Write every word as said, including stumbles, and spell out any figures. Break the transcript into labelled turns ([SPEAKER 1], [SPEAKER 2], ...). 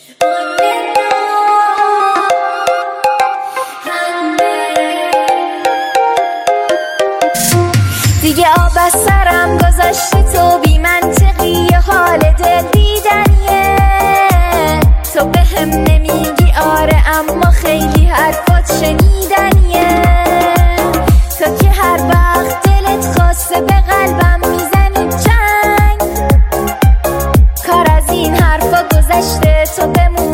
[SPEAKER 1] دیگه آب از سرم گذاشتی تو، بی منطقی حال دل دیدنیه. تو به هم نمیگی آره اما خیلی حرفات شنیدنیه. تو که هر وقت دلت خواسته به قلبم میزنی چنگ. کار از این حرفا گذشته، تو بمون